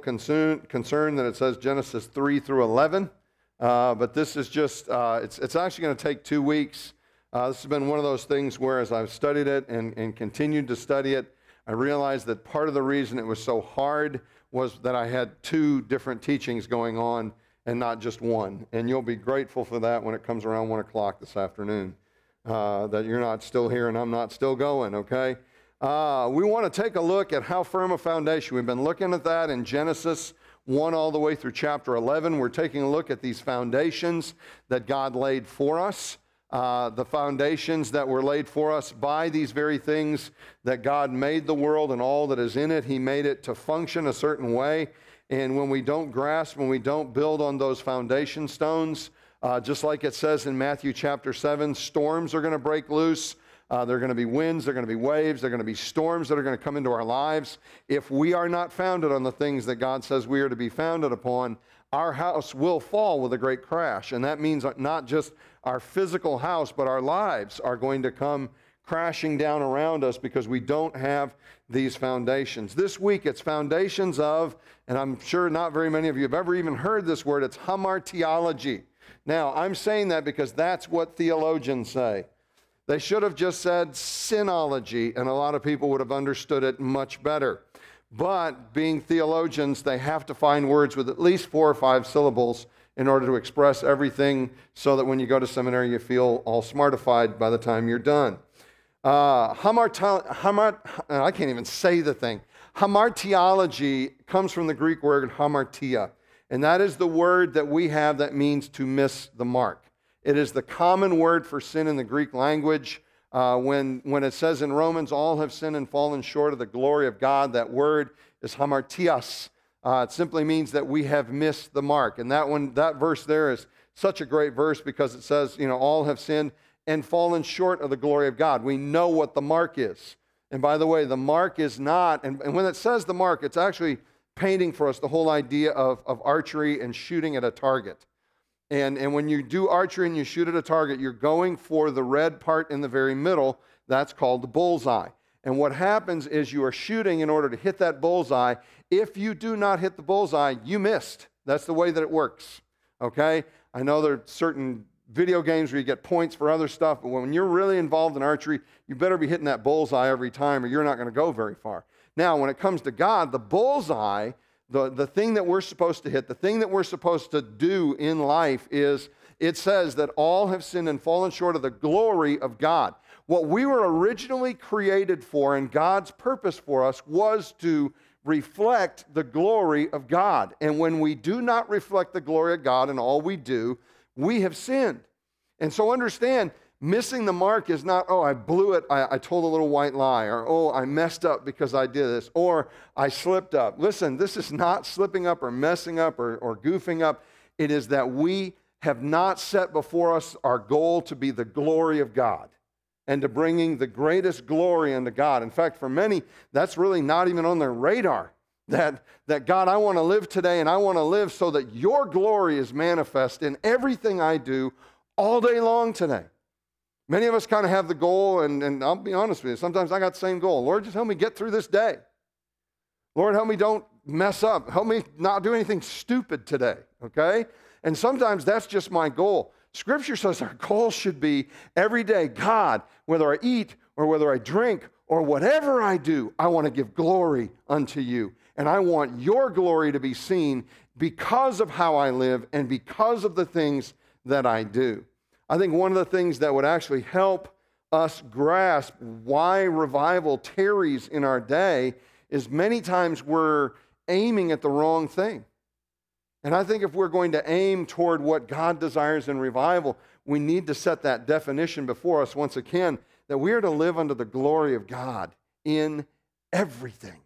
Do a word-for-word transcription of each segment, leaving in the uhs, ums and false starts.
concern, concern that it says Genesis three through eleven, uh, but this is just, uh, it's, it's actually going to take two weeks. Uh, this has been one of those things where as I've studied it and, and continued to study it, I realized that part of the reason it was so hard was that I had two different teachings going on and not just one. And you'll be grateful for that when it comes around one o'clock this afternoon, uh, that you're not still here and I'm not still going, okay? Uh, we want to take a look at how firm a foundation. We've been looking at that in Genesis one all the way through chapter eleven. We're taking a look at these foundations that God laid for us. Uh, the foundations that were laid for us by these very things that God made the world and all that is in it. He made it to function a certain way. And when we don't grasp, when we don't build on those foundation stones, uh, just like it says in Matthew chapter seven, storms are going to break loose. Uh, there are going to be winds, there are going to be waves, there are going to be storms that are going to come into our lives. If we are not founded on the things that God says we are to be founded upon, our house will fall with a great crash. And that means not just our physical house, but our lives are going to come crashing down around us because we don't have these foundations. This week it's foundations of, and I'm sure not very many of you have ever even heard this word, it's hamartiology. Now, I'm saying that because that's what theologians say. They should have just said sinology, and a lot of people would have understood it much better. But being theologians, they have to find words with at least four or five syllables in order to express everything so that when you go to seminary, you feel all smartified by the time you're done. Uh, hamarti- hamart- I can't even say the thing. Hamartiology comes from the Greek word hamartia, and that is the word that we have that means to miss the mark. It is the common word for sin in the Greek language. Uh, when, when it says in Romans, all have sinned and fallen short of the glory of God, that word is hamartias. Uh, it simply means that we have missed the mark. And that one, that verse there is such a great verse because it says, you know, all have sinned and fallen short of the glory of God. We know what the mark is. And by the way, the mark is not, and, and when it says the mark, it's actually painting for us the whole idea of, of archery and shooting at a target. And, and when you do archery and you shoot at a target, you're going for the red part in the very middle. That's called the bullseye. And what happens is you are shooting in order to hit that bullseye. If you do not hit the bullseye, you missed. That's the way that it works, okay? I know there are certain video games where you get points for other stuff, but when you're really involved in archery, you better be hitting that bullseye every time or you're not going to go very far. Now, when it comes to God, the bullseye, the, the thing that we're supposed to hit, the thing that we're supposed to do in life is, it says that all have sinned and fallen short of the glory of God. What we were originally created for and God's purpose for us was to reflect the glory of God. And when we do not reflect the glory of God in all we do, we have sinned. And so understand, missing the mark is not, oh, I blew it, I, I told a little white lie, or oh, I messed up because I did this, or I slipped up. Listen, this is not slipping up or messing up or, or goofing up. It is that we have not set before us our goal to be the glory of God and to bringing the greatest glory unto God. In fact, for many, that's really not even on their radar. That, that God, I want to live today and I want to live so that your glory is manifest in everything I do all day long today. Many of us kind of have the goal, and, and I'll be honest with you, sometimes I got the same goal. Lord, just help me get through this day. Lord, help me don't mess up. Help me not do anything stupid today, okay? And sometimes that's just my goal. Scripture says our goal should be every day, God, whether I eat or whether I drink or whatever I do, I want to give glory unto you. And I want your glory to be seen because of how I live and because of the things that I do. I think one of the things that would actually help us grasp why revival tarries in our day is many times we're aiming at the wrong thing. And I think if we're going to aim toward what God desires in revival, we need to set that definition before us once again, that we are to live under the glory of God in everything.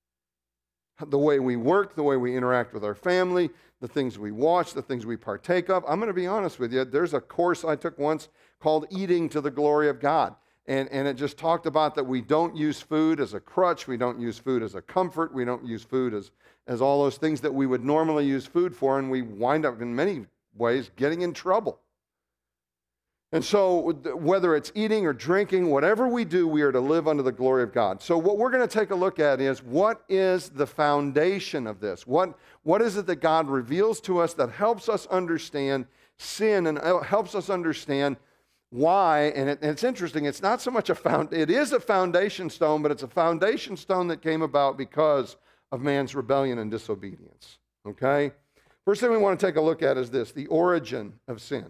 The way we work, the way we interact with our family, the things we watch, the things we partake of. I'm going to be honest with you. There's a course I took once called Eating to the Glory of God. And, and it just talked about that we don't use food as a crutch. We don't use food as a comfort. We don't use food as, as all those things that we would normally use food for. And we wind up in many ways getting in trouble. And so whether it's eating or drinking, whatever we do, we are to live under the glory of God. So what we're going to take a look at is, what is the foundation of this? What, what is it that God reveals to us that helps us understand sin and helps us understand why? And, it, and it's interesting, it's not so much a found, it is a foundation stone, but it's a foundation stone that came about because of man's rebellion and disobedience. Okay? First thing we want to take a look at is this, the origin of sin.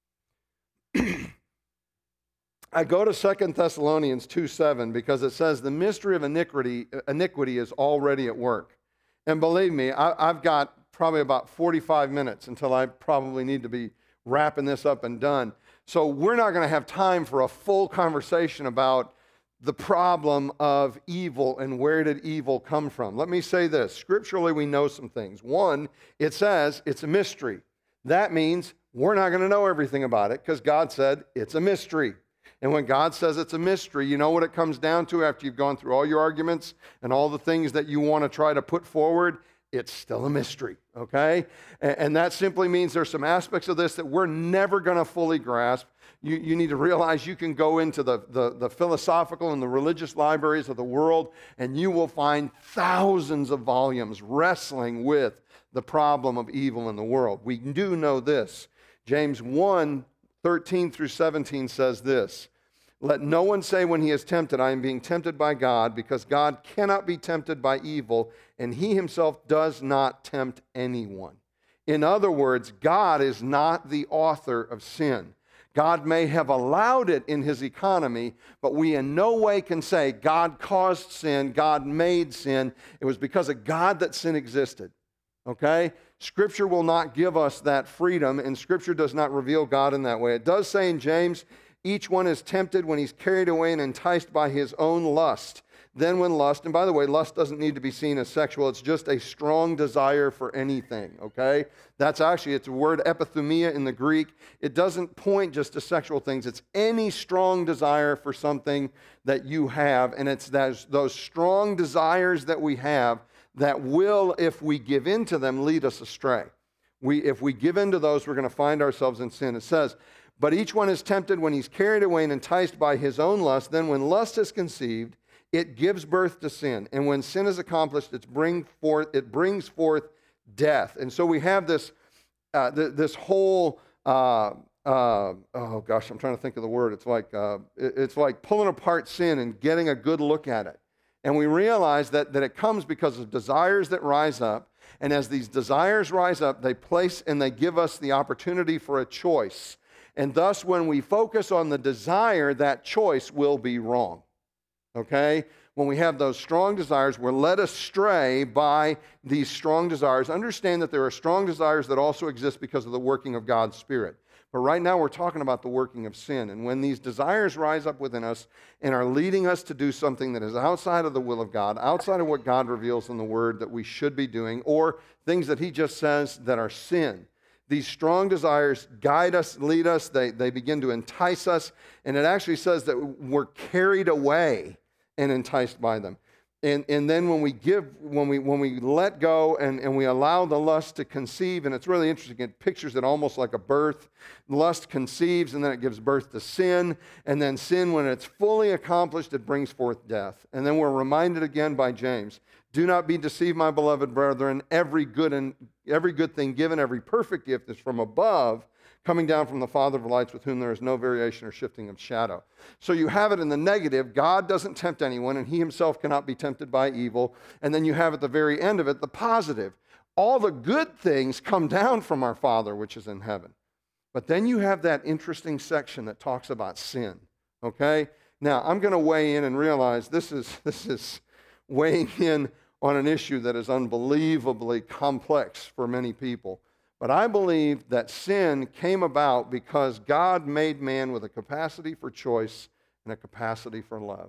I go to Second Thessalonians two seven because it says the mystery of iniquity, iniquity is already at work. And believe me, I, I've got probably about forty-five minutes until I probably need to be wrapping this up and done. So we're not going to have time for a full conversation about the problem of evil and where did evil come from. Let me say this. Scripturally, we know some things. One, it says it's a mystery. That means we're not going to know everything about it because God said it's a mystery. And when God says it's a mystery, you know what it comes down to after you've gone through all your arguments and all the things that you want to try to put forward? It's still a mystery, okay? And, and that simply means there's some aspects of this that we're never going to fully grasp. You, you need to realize you can go into the, the, the philosophical and the religious libraries of the world, and you will find thousands of volumes wrestling with the problem of evil in the world. We do know this. James one, thirteen through seventeen says this, "Let no one say when he is tempted, I am being tempted by God, because God cannot be tempted by evil, and he himself does not tempt anyone." In other words, God is not the author of sin. God may have allowed it in his economy, but we in no way can say God caused sin, God made sin. It was because of God that sin existed. Okay? Scripture will not give us that freedom, and Scripture does not reveal God in that way. It does say in James, each one is tempted when he's carried away and enticed by his own lust. Then when lust, and by the way, lust doesn't need to be seen as sexual. It's just a strong desire for anything, okay? That's actually, it's a word epithumia in the Greek. It doesn't point just to sexual things. It's any strong desire for something that you have, and it's those, those strong desires that we have that will, if we give in to them, lead us astray. We, if we give in to those, we're going to find ourselves in sin. It says, "But each one is tempted when he's carried away and enticed by his own lust. Then when lust is conceived, it gives birth to sin. And when sin is accomplished, it, bring forth, it brings forth death." And so we have this, uh, th- this whole, uh, uh, oh gosh, I'm trying to think of the word. It's like, uh, it, it's like pulling apart sin and getting a good look at it. And we realize that, that it comes because of desires that rise up. And as these desires rise up, they place and they give us the opportunity for a choice. And thus, when we focus on the desire, that choice will be wrong. Okay? When we have those strong desires, we're led astray by these strong desires. Understand that there are strong desires that also exist because of the working of God's Spirit. But right now we're talking about the working of sin. And when these desires rise up within us and are leading us to do something that is outside of the will of God, outside of what God reveals in the Word that we should be doing, or things that He just says that are sin, these strong desires guide us, lead us, they, they begin to entice us, and it actually says that we're carried away and enticed by them. And, and then when we give, when we when we let go and, and we allow the lust to conceive, and it's really interesting, it pictures it almost like a birth. Lust conceives, and then it gives birth to sin. And then sin, when it's fully accomplished, it brings forth death. And then we're reminded again by James, "Do not be deceived, my beloved brethren. Every good and every good thing given, every perfect gift is from above, coming down from the Father of lights, with whom there is no variation or shifting of shadow." So you have it in the negative. God doesn't tempt anyone, and he himself cannot be tempted by evil. And then you have at the very end of it the positive. All the good things come down from our Father, which is in heaven. But then you have that interesting section that talks about sin. Okay? Now, I'm going to weigh in and realize this is, this is weighing in on an issue that is unbelievably complex for many people. But I believe that sin came about because God made man with a capacity for choice and a capacity for love.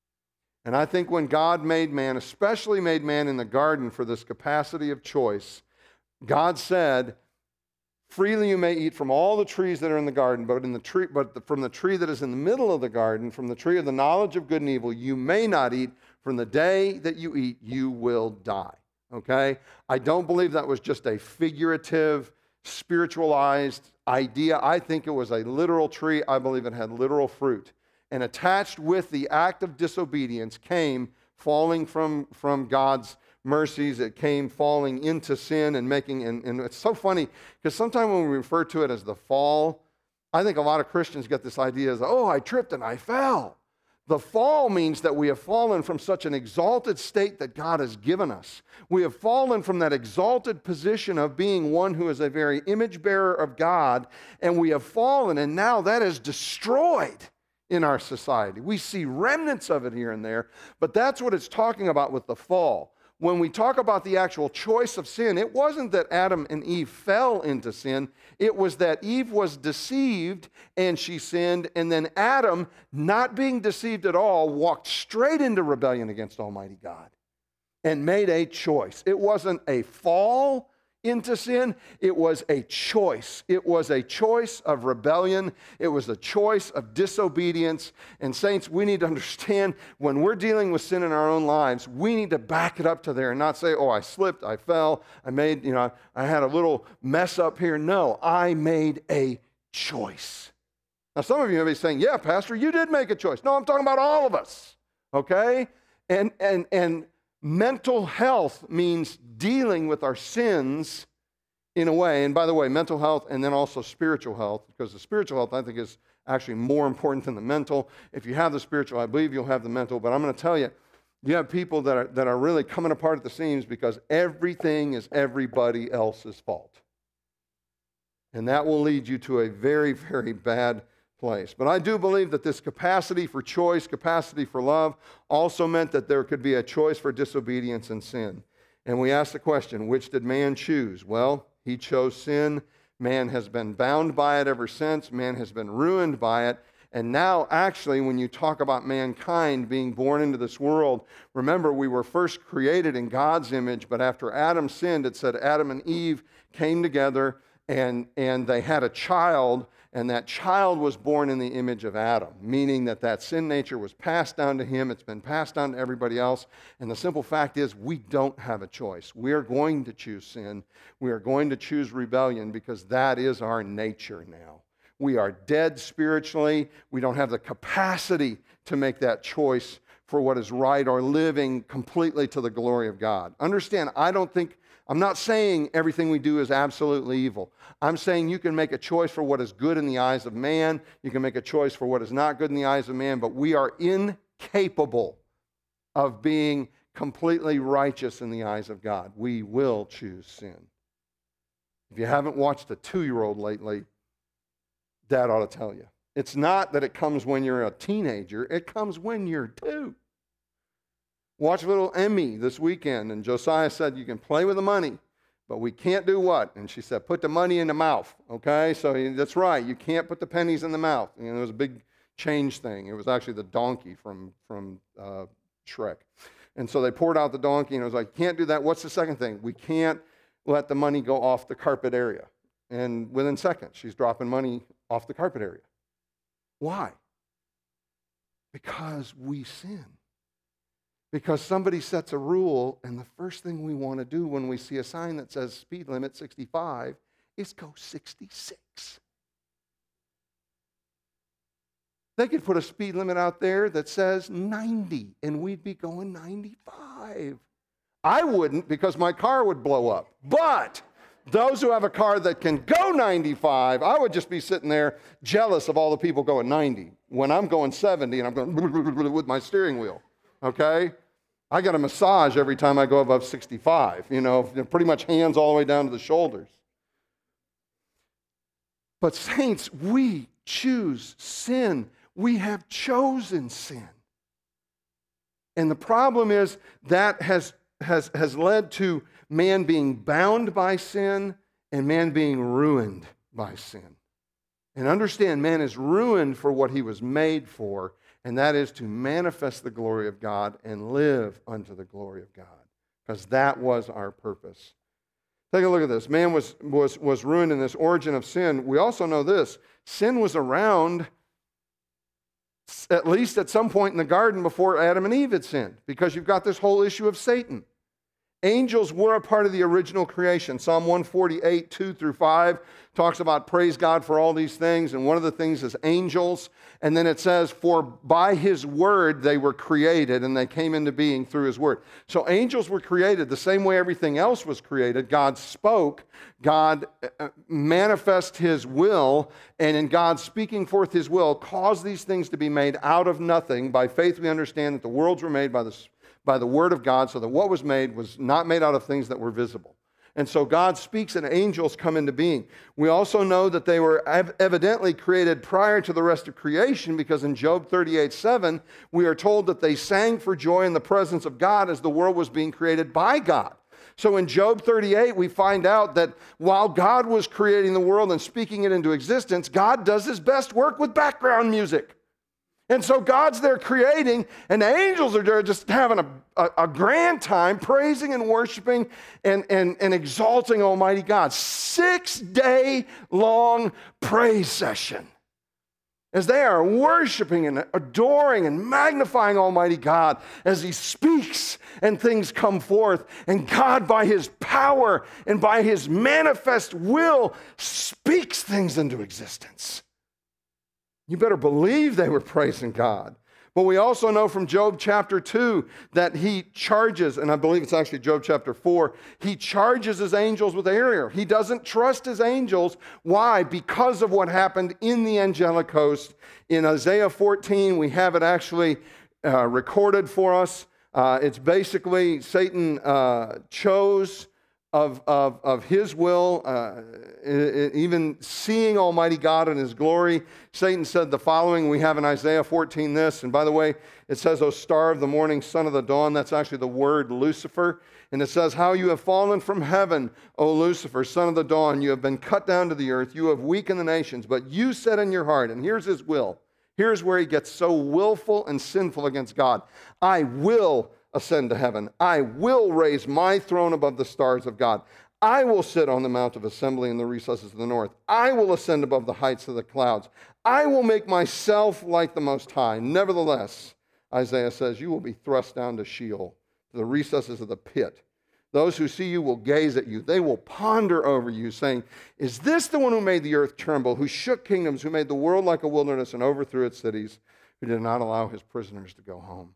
And I think when God made man, especially made man in the garden for this capacity of choice, God said, "Freely you may eat from all the trees that are in the garden, but in the tree, but the, from the tree that is in the middle of the garden, from the tree of the knowledge of good and evil, you may not eat. From the day that you eat, you will die." Okay? I don't believe that was just a figurative spiritualized idea. I think it was a literal tree. I believe it had literal fruit. And attached with the act of disobedience came falling from, from God's mercies. It came falling into sin and making, and, and it's so funny because sometimes when we refer to it as the fall, I think a lot of Christians get this idea as, oh, I tripped and I fell. The fall means that we have fallen from such an exalted state that God has given us. We have fallen from that exalted position of being one who is a very image bearer of God, and we have fallen, and now that is destroyed in our society. We see remnants of it here and there, but that's what it's talking about with the fall. When we talk about the actual choice of sin, it wasn't that Adam and Eve fell into sin. It was that Eve was deceived and she sinned, and then Adam, not being deceived at all, walked straight into rebellion against Almighty God and made a choice. It wasn't a fall into sin, it was a choice. It was a choice of rebellion. It was a choice of disobedience. And saints, we need to understand when we're dealing with sin in our own lives, we need to back it up to there and not say, oh, I slipped, I fell, I made, you know, I had a little mess up here. No, I made a choice. Now, some of you may be saying, yeah, Pastor, you did make a choice. No, I'm talking about all of us, okay? And, and, and, mental health means dealing with our sins in a way, and by the way, mental health and then also spiritual health, because the spiritual health I think is actually more important than the mental. If you have the spiritual, I believe you'll have the mental, but I'm going to tell you, you have people that are, that are really coming apart at the seams because everything is everybody else's fault. And that will lead you to a very, very bad place. But I do believe that this capacity for choice, capacity for love, also meant that there could be a choice for disobedience and sin. And we ask the question, which did man choose? Well, he chose sin. Man has been bound by it ever since. Man has been ruined by it. And now, actually, when you talk about mankind being born into this world, remember, we were first created in God's image, but after Adam sinned, it said Adam and Eve came together and, and they had a child. And that child was born in the image of Adam, meaning that that sin nature was passed down to him. It's been passed down to everybody else. And the simple fact is we don't have a choice. We are going to choose sin. We are going to choose rebellion because that is our nature now. We are dead spiritually. We don't have the capacity to make that choice for what is right or living completely to the glory of God. Understand, I don't think I'm not saying everything we do is absolutely evil. I'm saying you can make a choice for what is good in the eyes of man. You can make a choice for what is not good in the eyes of man, but we are incapable of being completely righteous in the eyes of God. We will choose sin. If you haven't watched a two-year-old lately, Dad ought to tell you. It's not that it comes when you're a teenager. It comes when you're two. Watch little Emmy this weekend, and Josiah said, you can play with the money, but we can't do what? And she said, put the money in the mouth, okay? So he, that's right, you can't put the pennies in the mouth. You know, there was a big change thing. It was actually the donkey from, from uh, Shrek. And so they poured out the donkey, and it was like, can't do that. What's the second thing? We can't let the money go off the carpet area. And within seconds, she's dropping money off the carpet area. Why? Because we sin. Because somebody sets a rule, and the first thing we want to do when we see a sign that says speed limit sixty-five is go sixty-six. They could put a speed limit out there that says ninety, and we'd be going ninety-five. I wouldn't, because my car would blow up. But those who have a car that can go ninety-five, I would just be sitting there jealous of all the people going ninety when I'm going seventy and I'm going with my steering wheel. Okay? I get a massage every time I go above sixty-five, you know, pretty much hands all the way down to the shoulders. But saints, we choose sin. We have chosen sin. And the problem is that has, has, has led to man being bound by sin and man being ruined by sin. And understand, man is ruined for what he was made for, and that is to manifest the glory of God and live unto the glory of God, because that was our purpose. Take a look at this. Man was, was, was ruined in this origin of sin. We also know this. Sin was around at least at some point in the garden before Adam and Eve had sinned, because you've got this whole issue of Satan. Angels were a part of the original creation. Psalm one forty-eight, two through five talks about praise God for all these things, and one of the things is angels. And then it says, for by his word they were created, and they came into being through his word. So angels were created the same way everything else was created. God spoke, God manifest his will, and in God speaking forth his will, caused these things to be made out of nothing. By faith we understand that the worlds were made by the, by the word of God, so that what was made was not made out of things that were visible. And so God speaks and angels come into being. We also know that they were ev- evidently created prior to the rest of creation, because in Job thirty-eight, seven, we are told that they sang for joy in the presence of God as the world was being created by God. So in Job thirty-eight, we find out that while God was creating the world and speaking it into existence, God does his best work with background music. And so God's there creating, and the angels are there just having a, a, a grand time praising and worshiping and, and, and exalting Almighty God. Six-day long praise session as they are worshiping and adoring and magnifying Almighty God as he speaks and things come forth. And God, by his power and by his manifest will, speaks things into existence. You better believe they were praising God. But we also know from Job chapter two that he charges, and I believe it's actually Job chapter four, he charges his angels with error. He doesn't trust his angels. Why? Because of what happened in the angelic host. In Isaiah fourteen, we have it actually uh, recorded for us. Uh, it's basically Satan uh, chose Of, of, of his will, uh, even seeing Almighty God in his glory. Satan said the following, we have in Isaiah fourteen this, and by the way, it says, O star of the morning, son of the dawn. That's actually the word Lucifer. And it says, how you have fallen from heaven, O Lucifer, son of the dawn. You have been cut down to the earth. You have weakened the nations. But you said in your heart, and here's his will. Here's where he gets so willful and sinful against God. I will ascend to heaven. I will raise my throne above the stars of God. I will sit on the mount of assembly in the recesses of the north. I will ascend above the heights of the clouds. I will make myself like the Most High. Nevertheless, Isaiah says, you will be thrust down to Sheol, to the recesses of the pit. Those who see you will gaze at you. They will ponder over you, saying, is this the one who made the earth tremble, who shook kingdoms, who made the world like a wilderness and overthrew its cities, who did not allow his prisoners to go home?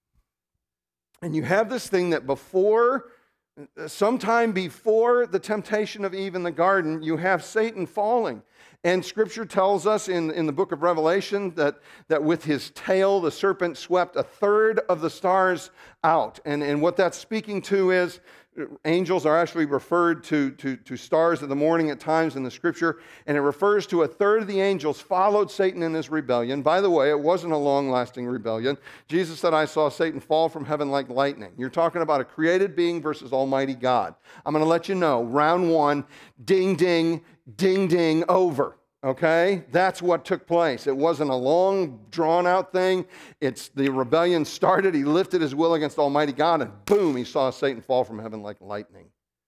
And you have this thing that before, sometime before the temptation of Eve in the garden, you have Satan falling. And Scripture tells us in, in the book of Revelation that, that with his tail, the serpent swept a third of the stars out. And, and what that's speaking to is, angels are actually referred to, to, to stars of the morning at times in the Scripture, and it refers to a third of the angels followed Satan in his rebellion. By the way, it wasn't a long-lasting rebellion. Jesus said, I saw Satan fall from heaven like lightning. You're talking about a created being versus Almighty God. I'm going to let you know, round one, ding, ding, ding, ding, over. Okay? That's what took place. It wasn't a long, drawn-out thing. It's the rebellion started. He lifted his will against Almighty God, and boom, he saw Satan fall from heaven like lightning.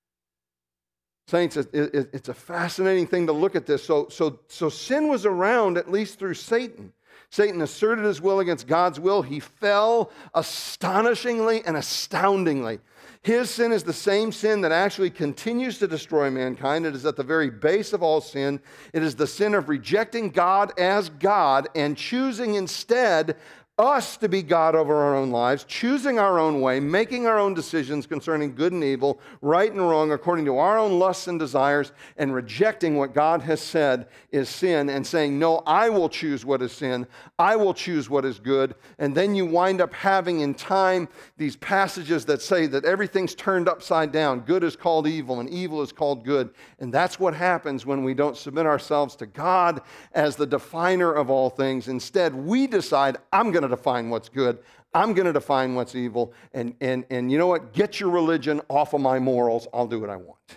Saints, it, it, it's a fascinating thing to look at this. So, so, so sin was around at least through Satan. Satan asserted his will against God's will. He fell astonishingly and astoundingly. His sin is the same sin that actually continues to destroy mankind. It is at the very base of all sin. It is the sin of rejecting God as God and choosing instead us to be God over our own lives, choosing our own way, making our own decisions concerning good and evil, right and wrong, according to our own lusts and desires, and rejecting what God has said is sin and saying, no, I will choose what is sin. I will choose what is good. And then you wind up having in time these passages that say that everything's turned upside down. Good is called evil and evil is called good. And that's what happens when we don't submit ourselves to God as the definer of all things. Instead, we decide, I'm going to define what's good. I'm going to define what's evil. And, and, and you know what? Get your religion off of my morals. I'll do what I want.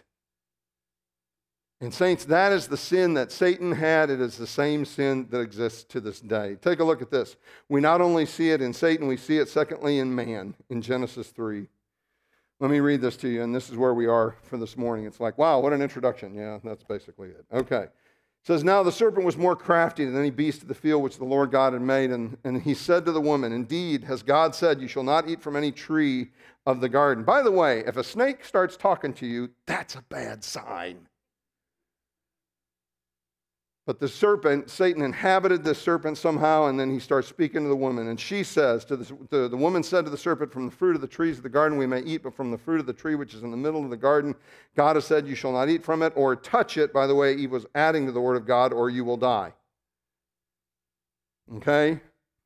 And saints, that is the sin that Satan had. It is the same sin that exists to this day. Take a look at this. We not only see it in Satan, we see it secondly in man in Genesis three. Let me read this to you, and this is where we are for this morning. It's like, wow, what an introduction. Yeah, that's basically it. Okay. It says, now the serpent was more crafty than any beast of the field which the Lord God had made. And, and he said to the woman, indeed, has God said, you shall not eat from any tree of the garden. By the way, if a snake starts talking to you, that's a bad sign. But the serpent, Satan inhabited the serpent somehow, and then he starts speaking to the woman. And she says, to the, to, the woman said to the serpent, from the fruit of the trees of the garden we may eat, but from the fruit of the tree which is in the middle of the garden, God has said, you shall not eat from it or touch it. By the way, Eve was adding to the word of God, or you will die. Okay?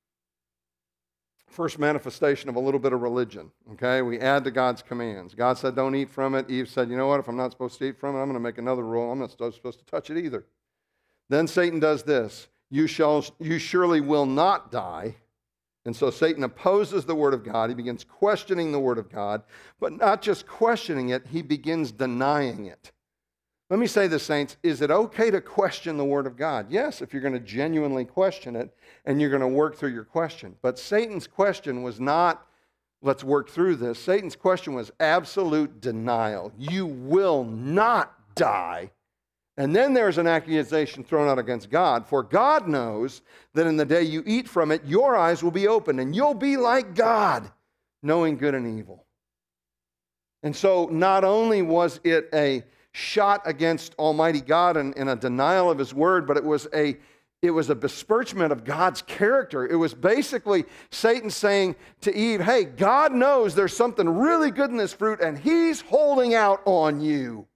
First manifestation of a little bit of religion. Okay? We add to God's commands. God said, don't eat from it. Eve said, you know what? If I'm not supposed to eat from it, I'm going to make another rule. I'm not supposed to touch it either. Then Satan does this, you shall, you surely will not die. And so Satan opposes the word of God. He begins questioning the word of God, but not just questioning it, he begins denying it. Let me say this, saints, is it okay to question the word of God? Yes, if you're going to genuinely question it and you're going to work through your question. But Satan's question was not, let's work through this. Satan's question was absolute denial. You will not die. And then there's an accusation thrown out against God. For God knows that in the day you eat from it, your eyes will be opened, and you'll be like God, knowing good and evil. And so not only was it a shot against Almighty God and, and a denial of His word, but it was a it was a besmirchment of God's character. It was basically Satan saying to Eve, hey, God knows there's something really good in this fruit, and He's holding out on you.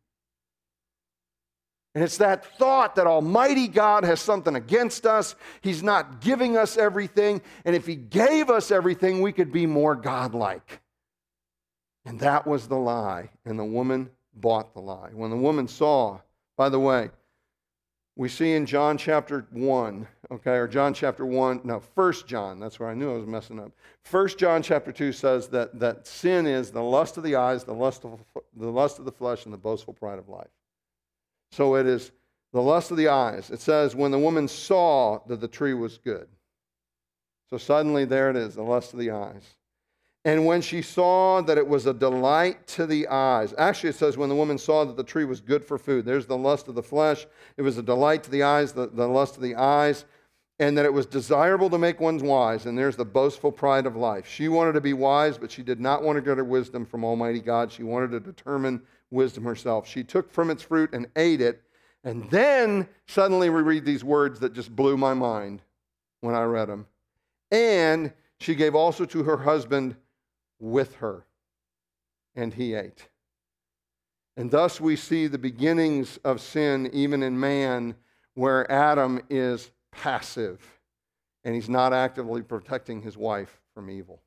And it's that thought that Almighty God has something against us. He's not giving us everything. And if He gave us everything, we could be more godlike. And that was the lie. And the woman bought the lie. When the woman saw, by the way, we see in John chapter one, okay, or John chapter one, no, First John, that's where I knew I was messing up. First John chapter two says that, that sin is the lust of the eyes, the lust of, the lust of the flesh, and the boastful pride of life. So it is the lust of the eyes. It says, when the woman saw that the tree was good. So suddenly there it is, the lust of the eyes. And when she saw that it was a delight to the eyes. Actually, it says when the woman saw that the tree was good for food. There's the lust of the flesh. It was a delight to the eyes, the, the lust of the eyes. And that it was desirable to make one wise. And there's the boastful pride of life. She wanted to be wise, but she did not want to get her wisdom from Almighty God. She wanted to determine wisdom herself. She took from its fruit and ate it. And then suddenly we read these words that just blew my mind when I read them. And she gave also to her husband with her, and he ate. And thus we see the beginnings of sin even in man, where Adam is passive and he's not actively protecting his wife from evil.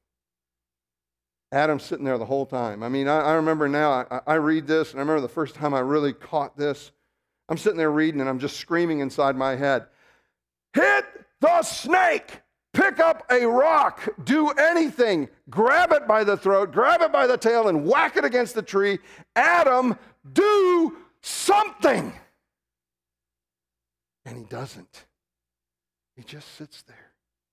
Adam's sitting there the whole time. I mean, I, I remember now, I, I read this, and I remember the first time I really caught this. I'm sitting there reading, and I'm just screaming inside my head, hit the snake! Pick up a rock, do anything, grab it by the throat, grab it by the tail, and whack it against the tree. Adam, do something! And he doesn't. He just sits there,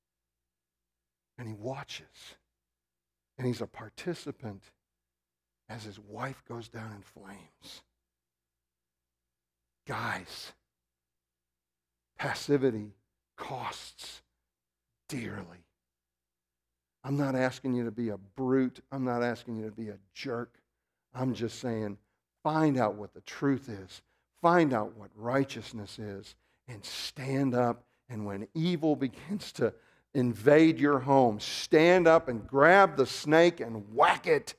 and he watches. And he's a participant as his wife goes down in flames. Guys, passivity costs dearly. I'm not asking you to be a brute. I'm not asking you to be a jerk. I'm just saying, find out what the truth is. Find out what righteousness is. And stand up. And when evil begins to invade your home, stand up and grab the snake and whack it.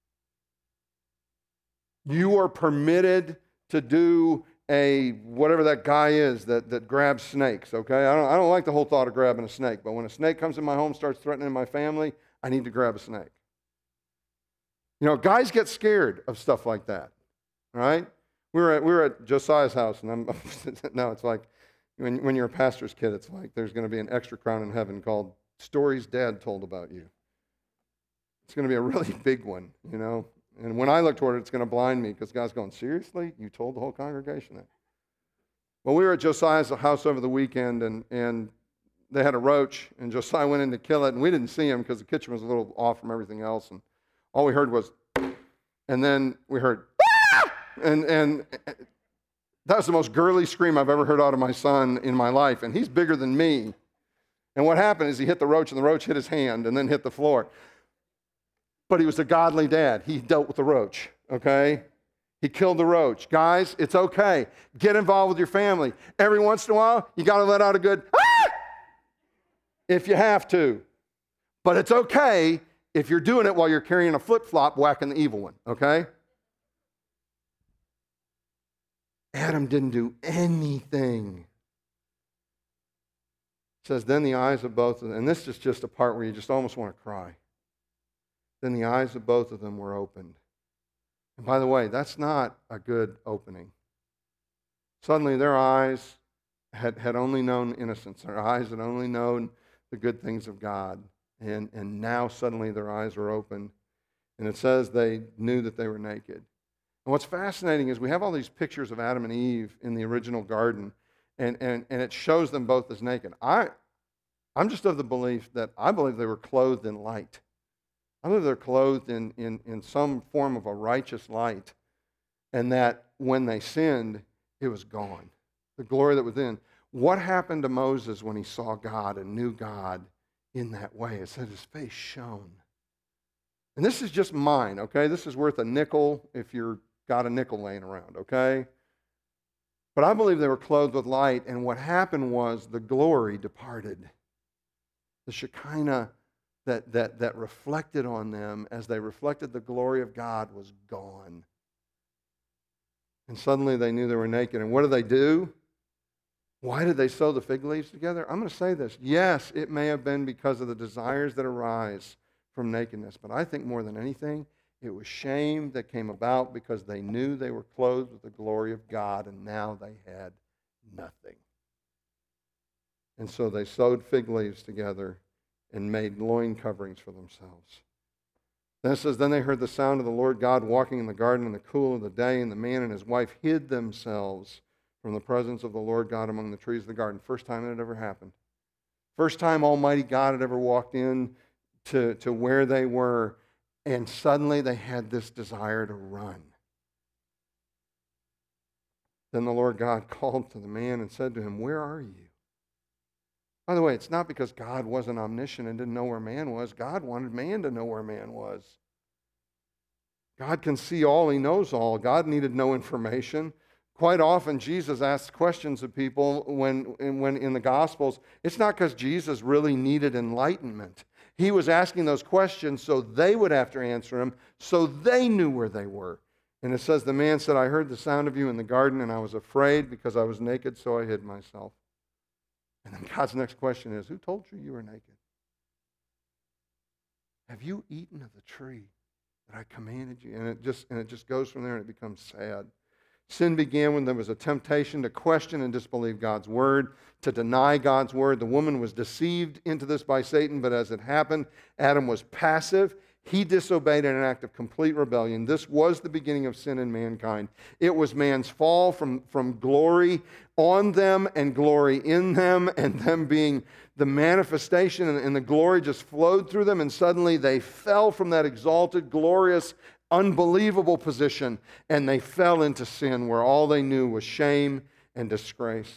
You are permitted to do a, whatever that guy is that, that grabs snakes, okay? I don't, I don't like the whole thought of grabbing a snake, but when a snake comes in my home, starts threatening my family, I need to grab a snake. You know, guys get scared of stuff like that, right? We were at, we were at Josiah's house, and I'm, now it's like, when, when you're a pastor's kid, it's like there's going to be an extra crown in heaven called Stories Dad Told About You. It's going to be a really big one, you know? And when I look toward it, it's going to blind me because God's going, seriously? You told the whole congregation that? Well, we were at Josiah's house over the weekend, and, and they had a roach, and Josiah went in to kill it, and we didn't see him because the kitchen was a little off from everything else, and all we heard was, and then we heard, ah! and and that was the most girly scream I've ever heard out of my son in my life, and he's bigger than me. And what happened is he hit the roach, and the roach hit his hand, and then hit the floor. but he was a godly dad. He dealt with the roach, okay? He killed the roach. Guys, it's okay. Get involved with your family. Every once in a while, you got to let out a good, ah! If you have to. But it's okay if you're doing it while you're carrying a flip-flop whacking the evil one, okay? Adam didn't do anything. It says, then the eyes of both of them, and this is just a part where you just almost want to cry. Then the eyes of both of them were opened. And by the way, that's not a good opening. Suddenly their eyes had, had only known innocence. Their eyes had only known the good things of God. And, and now suddenly their eyes are opened. And it says they knew that they were naked. And what's fascinating is we have all these pictures of Adam and Eve in the original garden. And, and, and it shows them both as naked. I, I'm just of the belief that I believe they were clothed in light. I believe they're clothed in, in, in some form of a righteous light. And that when they sinned, it was gone. The glory that was in. What happened to Moses when he saw God and knew God in that way? It said his face shone. And this is just mine, okay? This is worth a nickel if you've got a nickel laying around, okay? But I believe they were clothed with light, and what happened was the glory departed. The Shekinah that, that, that reflected on them as they reflected the glory of God was gone. And suddenly they knew they were naked. And what did they do? Why did they sew the fig leaves together? I'm going to say this. Yes, it may have been because of the desires that arise from nakedness, but I think more than anything, it was shame that came about because they knew they were clothed with the glory of God, and now they had nothing. And so they sewed fig leaves together and made loin coverings for themselves. Then it says, then they heard the sound of the Lord God walking in the garden in the cool of the day, and the man and his wife hid themselves from the presence of the Lord God among the trees of the garden. First time it had ever happened. First time Almighty God had ever walked in to, to where they were, and suddenly they had this desire to run. Then the Lord God called to the man and said to him, where are you? By the way, it's not because God wasn't omniscient and didn't know where man was. God wanted man to know where man was. God can see all. He knows all. God needed no information. Quite often, Jesus asks questions of people when, when in the Gospels. It's not because Jesus really needed enlightenment. He was asking those questions so they would have to answer them, so they knew where they were. And it says, the man said, I heard the sound of you in the garden, and I was afraid because I was naked, so I hid myself. And then God's next question is, who told you you were naked? Have you eaten of the tree that I commanded you? And it just and it just goes from there, and it becomes sad. Sin began when there was a temptation to question and disbelieve God's word, to deny God's word. The woman was deceived into this by Satan, but as it happened, Adam was passive. He disobeyed in an act of complete rebellion. This was the beginning of sin in mankind. It was man's fall from, from glory on them and glory in them, and them being the manifestation, and, and the glory just flowed through them, and suddenly they fell from that exalted, glorious, unbelievable position, and they fell into sin where all they knew was shame and disgrace.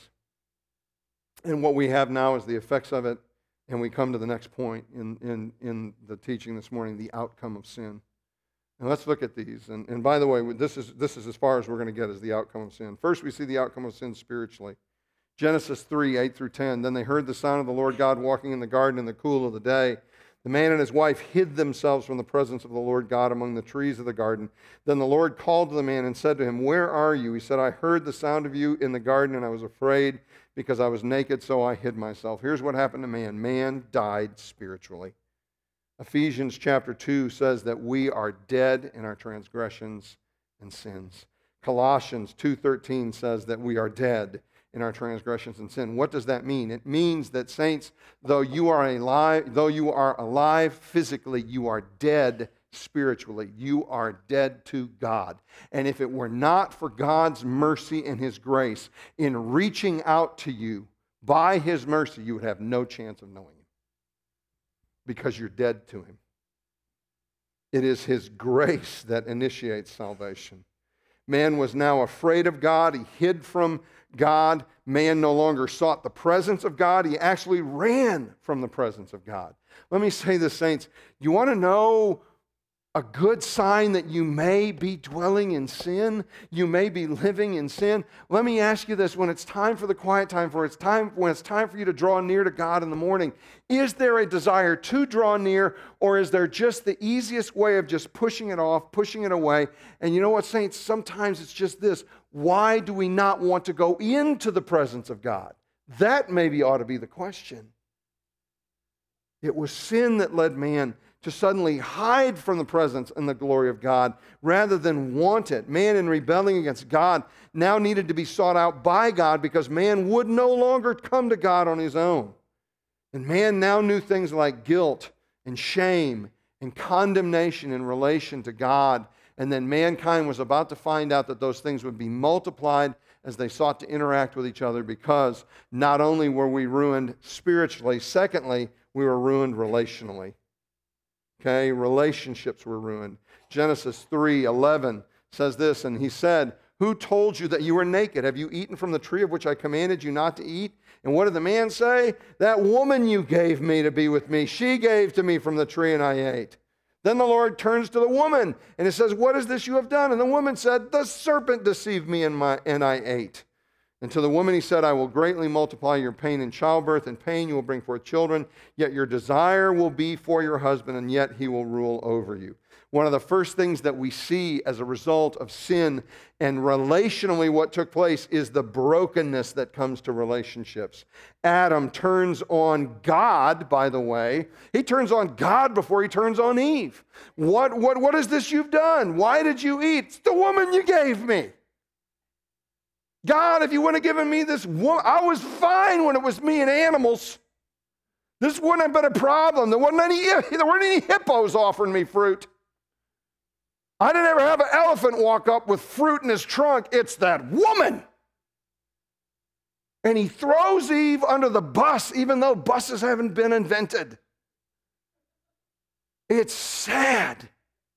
And what we have now is the effects of it. And we come to the next point in, in, in the teaching this morning, the outcome of sin. And let's look at these. And, and by the way, this is, this is as far as we're going to get as the outcome of sin. First, we see the outcome of sin spiritually. Genesis three, eight through ten. Then they heard the sound of the Lord God walking in the garden in the cool of the day. The man and his wife hid themselves from the presence of the Lord God among the trees of the garden. Then the Lord called to the man and said to him, where are you? He said, I heard the sound of you in the garden, and I was afraid because I was naked, so I hid myself. Here's what happened to man. Man died spiritually. Ephesians chapter two says that we are dead in our transgressions and sins. Colossians two thirteen says that we are dead in our transgressions and sin. What does that mean? It means that, saints, though you are alive, though you are alive physically, you are dead spiritually. You are dead to God. And if it were not for God's mercy and His grace in reaching out to you by His mercy, you would have no chance of knowing Him because you're dead to Him. It is His grace that initiates salvation. Man was now afraid of God. He hid from God. Man no longer sought the presence of God. He actually ran from the presence of God. Let me say this, saints. You want to know a good sign that you may be dwelling in sin? You may be living in sin? Let me ask you this. When it's time for the quiet time, for it's time, when it's time for you to draw near to God in the morning, is there a desire to draw near, or is there just the easiest way of just pushing it off, pushing it away? And you know what, saints? Sometimes it's just this. Why do we not want to go into the presence of God? That maybe ought to be the question. It was sin that led man to suddenly hide from the presence and the glory of God rather than want it. Man, in rebelling against God, now needed to be sought out by God because man would no longer come to God on his own. And man now knew things like guilt and shame and condemnation in relation to God. And then mankind was about to find out that those things would be multiplied as they sought to interact with each other, because not only were we ruined spiritually, secondly, we were ruined relationally. Okay, relationships were ruined. Genesis three eleven says this, and he said, "Who told you that you were naked? Have you eaten from the tree of which I commanded you not to eat?" And what did the man say? "That woman you gave me to be with me, she gave to me from the tree and I ate." Then the Lord turns to the woman and it says, "What is this you have done?" And the woman said, "The serpent deceived me and, my, and I ate." And to the woman he said, "I will greatly multiply your pain in childbirth. In pain you will bring forth children. Yet your desire will be for your husband, and yet he will rule over you." One of the first things that we see as a result of sin and relationally what took place is the brokenness that comes to relationships. Adam turns on God, by the way. He turns on God before he turns on Eve. What, what, what is this you've done? Why did you eat? It's the woman you gave me. God, if you wouldn't have given me this woman, I was fine when it was me and animals. This wouldn't have been a problem. There wasn't any, there weren't any hippos offering me fruit. I didn't ever have an elephant walk up with fruit in his trunk. It's that woman. And he throws Eve under the bus, even though buses haven't been invented. It's sad.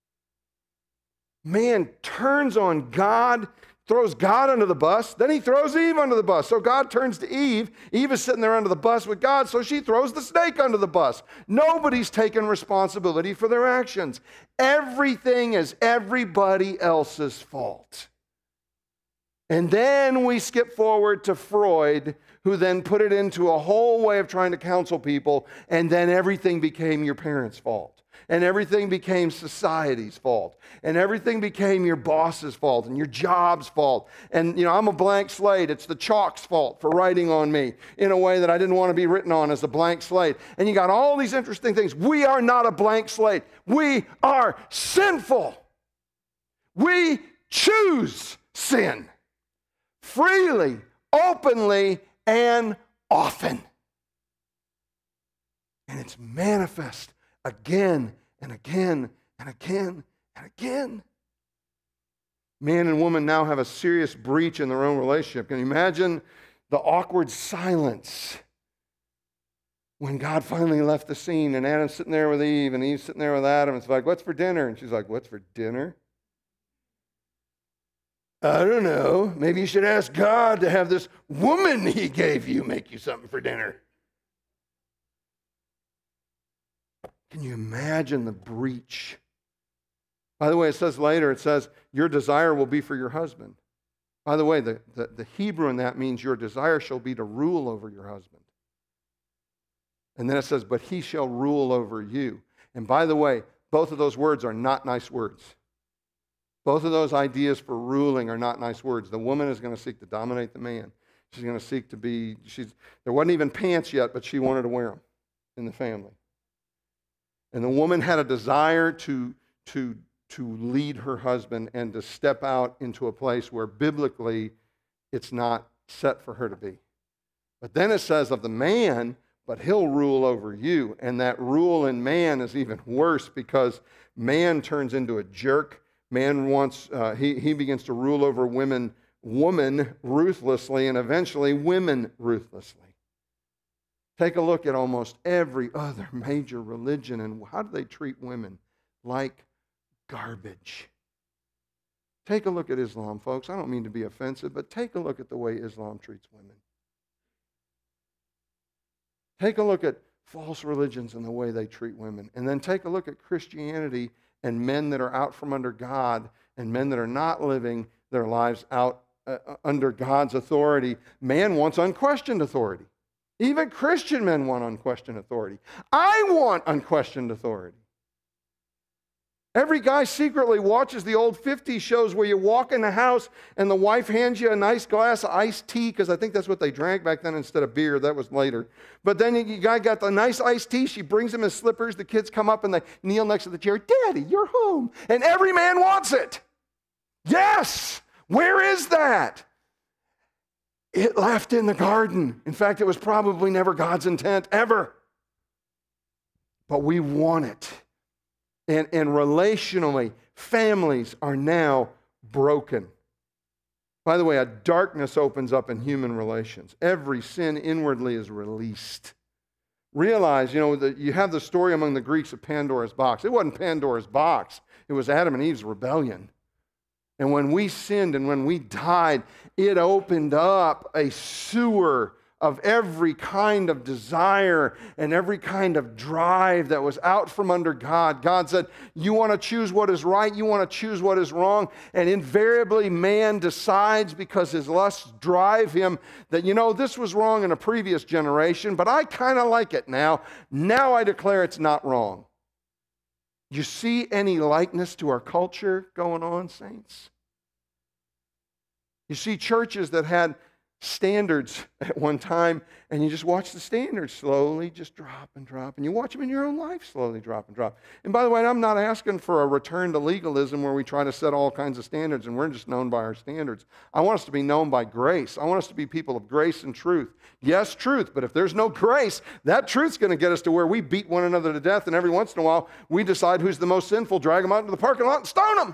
Man turns on God, throws God under the bus, then he throws Eve under the bus. So God turns to Eve. Eve is sitting there under the bus with God, so she throws the snake under the bus. Nobody's taken responsibility for their actions. Everything is everybody else's fault. And then we skip forward to Freud, who then put it into a whole way of trying to counsel people, and then everything became your parents' fault. And everything became society's fault. And everything became your boss's fault and your job's fault. And, you know, I'm a blank slate. It's the chalk's fault for writing on me in a way that I didn't want to be written on as a blank slate. And you got all these interesting things. We are not a blank slate. We are sinful. We choose sin freely, openly, and often. And it's manifest again and again and again and again. Man and woman now have a serious breach in their own relationship. Can you imagine the awkward silence when God finally left the scene and Adam's sitting there with Eve and Eve's sitting there with Adam? It's like, "What's for dinner?" And she's like, "What's for dinner?" "I don't know. Maybe you should ask God to have this woman he gave you make you something for dinner." Can you imagine the breach? By the way, it says later, it says, your desire will be for your husband. By the way, the, the, the Hebrew in that means your desire shall be to rule over your husband. And then it says, but he shall rule over you. And by the way, both of those words are not nice words. Both of those ideas for ruling are not nice words. The woman is going to seek to dominate the man. She's going to seek to be, she's, there wasn't even pants yet, but she wanted to wear them in the family. And the woman had a desire to, to, to lead her husband and to step out into a place where biblically it's not set for her to be. But then it says of the man, but he'll rule over you. And that rule in man is even worse because man turns into a jerk. Man wants, uh, he, he begins to rule over women, woman ruthlessly, and eventually women ruthlessly. Take a look at almost every other major religion, and how do they treat women? Like garbage. Take a look at Islam, folks. I don't mean to be offensive, but take a look at the way Islam treats women. Take a look at false religions and the way they treat women. And then take a look at Christianity and men that are out from under God and men that are not living their lives out uh, under God's authority. Man wants unquestioned authority. Even Christian men want unquestioned authority. I want unquestioned authority. Every guy secretly watches the old fifties shows where you walk in the house and the wife hands you a nice glass of iced tea, because I think that's what they drank back then instead of beer. That was later. But then the guy got the nice iced tea. She brings him his slippers. The kids come up and they kneel next to the chair. Daddy, you're home. And every man wants it. Yes. Where is that? It left in the garden. In fact, it was probably never God's intent ever. But we want it. And, and relationally, families are now broken. By the way, a darkness opens up in human relations. Every sin inwardly is released. Realize, you know, that you have the story among the Greeks of Pandora's box. It wasn't Pandora's box. It was Adam and Eve's rebellion. And when we sinned and when we died, it opened up a sewer of every kind of desire and every kind of drive that was out from under God. God said, you want to choose what is right, you want to choose what is wrong, and invariably man decides, because his lusts drive him, that, you know, this was wrong in a previous generation, but I kind of like it now. Now I declare it's not wrong. You see any likeness to our culture going on, saints? You see churches that had standards at one time, and you just watch the standards slowly just drop and drop, and you watch them in your own life slowly drop and drop. And by the way, I'm not asking for a return to legalism where we try to set all kinds of standards and we're just known by our standards. I want us to be known by grace. I want us to be people of grace and truth. Yes, truth, but if there's no grace, that truth's going to get us to where we beat one another to death, and every once in a while we decide who's the most sinful, drag them out into the parking lot and stone them.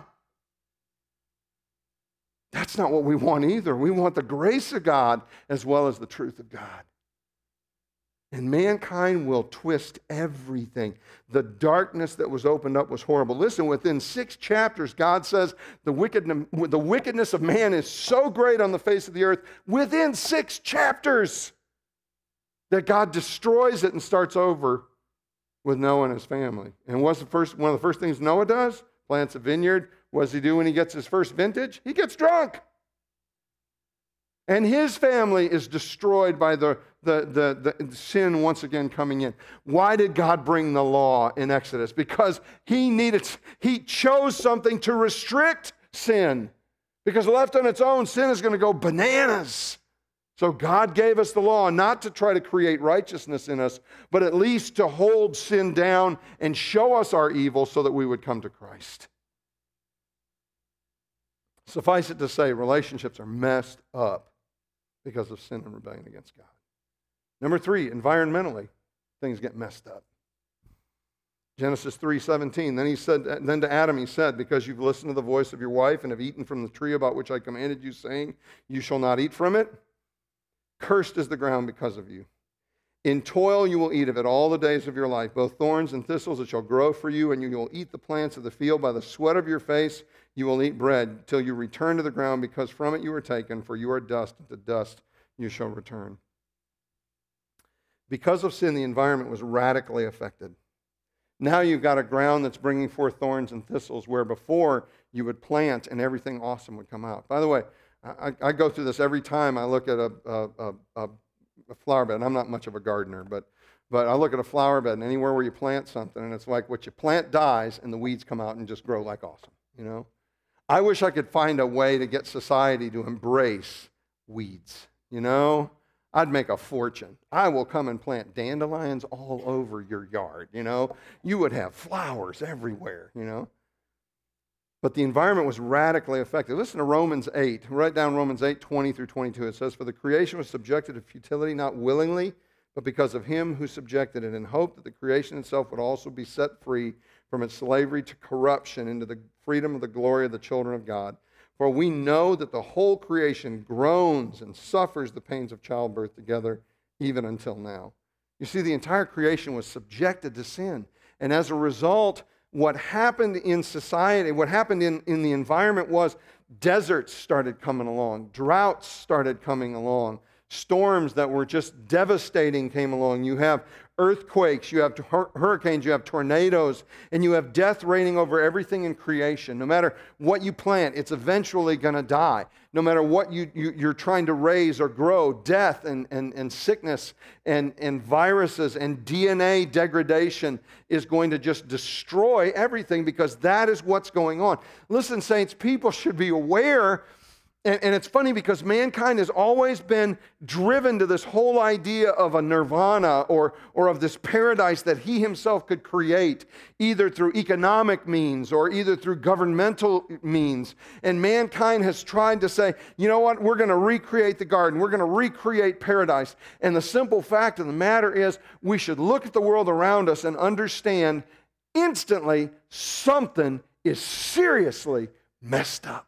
That's not what we want either. We want the grace of God as well as the truth of God. And mankind will twist everything. The darkness that was opened up was horrible. Listen, within six chapters, God says the wickedness, the wickedness of man is so great on the face of the earth, within six chapters, that God destroys it and starts over with Noah and his family. And what's the first, one of the first things Noah does? Plants a vineyard. What does he do when he gets his first vintage? He gets drunk. And his family is destroyed by the, the, the, the sin once again coming in. Why did God bring the law in Exodus? Because he needed, he chose something to restrict sin. Because left on its own, sin is going to go bananas. So God gave us the law not to try to create righteousness in us, but at least to hold sin down and show us our evil so that we would come to Christ. Suffice it to say, relationships are messed up because of sin and rebellion against God. Number three, environmentally, things get messed up. Genesis three seventeen, then he said, then to Adam he said, because you've listened to the voice of your wife and have eaten from the tree about which I commanded you, saying, you shall not eat from it, cursed is the ground because of you. In toil you will eat of it all the days of your life. Both thorns and thistles it shall grow for you, and you will eat the plants of the field. By the sweat of your face you will eat bread till you return to the ground, because from it you were taken, for you are dust, and to dust you shall return. Because of sin, the environment was radically affected. Now you've got a ground that's bringing forth thorns and thistles, where before you would plant and everything awesome would come out. By the way, I, I go through this every time I look at a, a, a, a a flower bed. And I'm not much of a gardener, but but I look at a flower bed, and anywhere where you plant something, and it's like what you plant dies, and the weeds come out and just grow like awesome, you know? I wish I could find a way to get society to embrace weeds, you know? I'd make a fortune. I will come and plant dandelions all over your yard, you know? You would have flowers everywhere, you know? But the environment was radically affected. Listen to Romans eight. Write down Romans eight, twenty through twenty-two. It says, for the creation was subjected to futility, not willingly, but because of him who subjected it, in hope that the creation itself would also be set free from its slavery to corruption into the freedom of the glory of the children of God. For we know that the whole creation groans and suffers the pains of childbirth together, even until now. You see, the entire creation was subjected to sin. And as a result, what happened in society, what happened in, in the environment was deserts started coming along, droughts started coming along, storms that were just devastating came along. You have earthquakes, you have hur- hurricanes, you have tornadoes, and you have death reigning over everything in creation. No matter what you plant, it's eventually going to die. No matter what you, you, you're trying to raise or grow, death and, and, and sickness and, and viruses and D N A degradation is going to just destroy everything, because that is what's going on. Listen, saints, people should be aware. And, and it's funny because mankind has always been driven to this whole idea of a nirvana or, or of this paradise that he himself could create, either through economic means or either through governmental means. And mankind has tried to say, you know what, we're going to recreate the garden. We're going to recreate paradise. And the simple fact of the matter is, we should look at the world around us and understand instantly something is seriously messed up.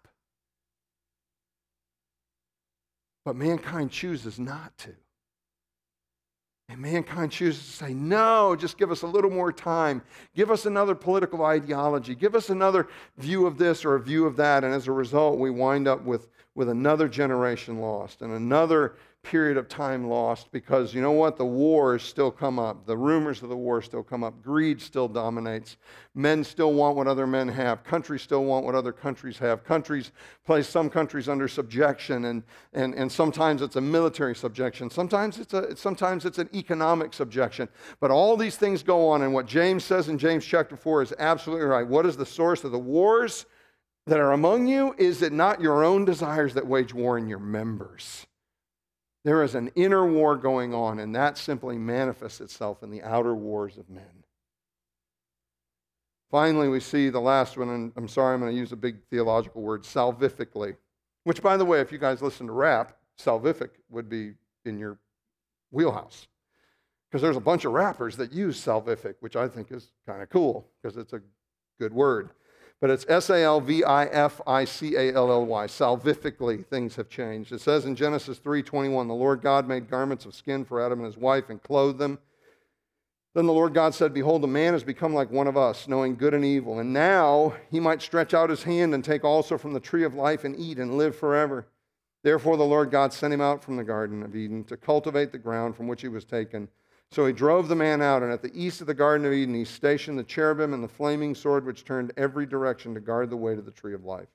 But mankind chooses not to. And mankind chooses to say, no, just give us a little more time. Give us another political ideology. Give us another view of this or a view of that. And as a result, we wind up with, with another generation lost and another period of time lost, because you know what? The wars still come up. The rumors of the war still come up. Greed still dominates. Men still want what other men have. Countries still want what other countries have. Countries place some countries under subjection, and, and, and sometimes it's a military subjection. Sometimes it's, a, sometimes it's an economic subjection. But all these things go on, and what James says in James chapter four is absolutely right. What is the source of the wars that are among you? Is it not your own desires that wage war in your members? There is an inner war going on, and that simply manifests itself in the outer wars of men. Finally, we see the last one, and I'm sorry, I'm going to use a big theological word, salvifically, which, by the way, if you guys listen to rap, salvific would be in your wheelhouse, because there's a bunch of rappers that use salvific, which I think is kind of cool, because it's a good word. But it's S A L V I F I C A L L Y. Salvifically, things have changed. It says in Genesis three twenty-one, the Lord God made garments of skin for Adam and his wife and clothed them. Then the Lord God said, behold, the man has become like one of us, knowing good and evil. And now he might stretch out his hand and take also from the tree of life and eat and live forever. Therefore the Lord God sent him out from the Garden of Eden to cultivate the ground from which he was taken. So he drove the man out, and at the east of the Garden of Eden he stationed the cherubim and the flaming sword which turned every direction to guard the way to the tree of life.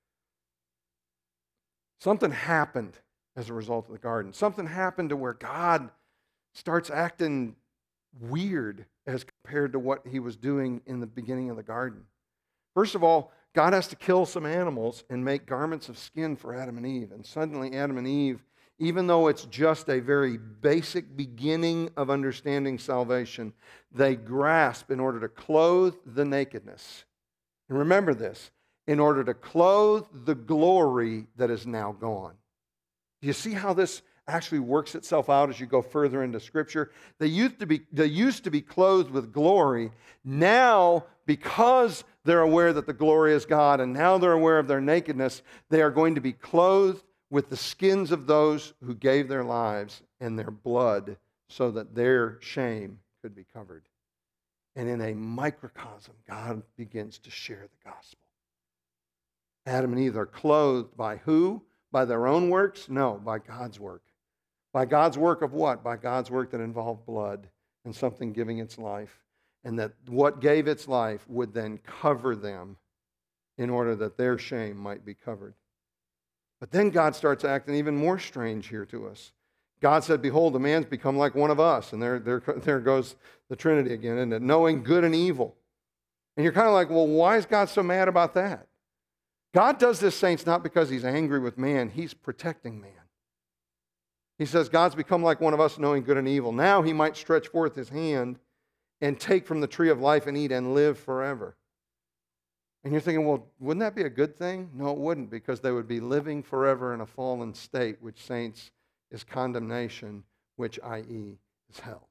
Something happened as a result of the garden. Something happened to where God starts acting weird as compared to what he was doing in the beginning of the garden. First of all, God has to kill some animals and make garments of skin for Adam and Eve. And suddenly Adam and Eve, even though it's just a very basic beginning of understanding salvation, they grasp in order to clothe the nakedness. And remember this, in order to clothe the glory that is now gone. Do you see how this actually works itself out as you go further into Scripture? They used to be, they used to be clothed with glory. Now, because they're aware that the glory is God, and now they're aware of their nakedness, they are going to be clothed with the skins of those who gave their lives and their blood so that their shame could be covered. And in a microcosm, God begins to share the gospel. Adam and Eve are clothed by who? By their own works? No, by God's work. By God's work of what? By God's work that involved blood and something giving its life. And that what gave its life would then cover them in order that their shame might be covered. But then God starts acting even more strange here to us. God said, behold, the man's become like one of us. And there, there, there goes the Trinity again, isn't it? Knowing good and evil. And you're kind of like, well, why is God so mad about that? God does this, saints, not because he's angry with man. He's protecting man. He says, God's become like one of us, knowing good and evil. Now he might stretch forth his hand and take from the tree of life and eat and live forever. And you're thinking, well, wouldn't that be a good thing? No, it wouldn't, because they would be living forever in a fallen state, which, saints, is condemnation, which that is is hell.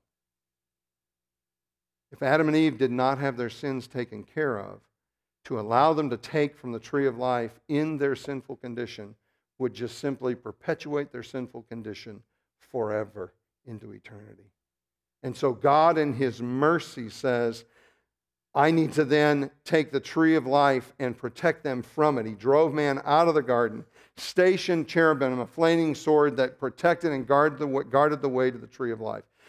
If Adam and Eve did not have their sins taken care of, to allow them to take from the tree of life in their sinful condition would just simply perpetuate their sinful condition forever into eternity. And so God in his mercy says, I need to then take the tree of life and protect them from it. He drove man out of the garden, stationed cherubim, a flaming sword that protected and guarded the, guarded the way to the tree of life.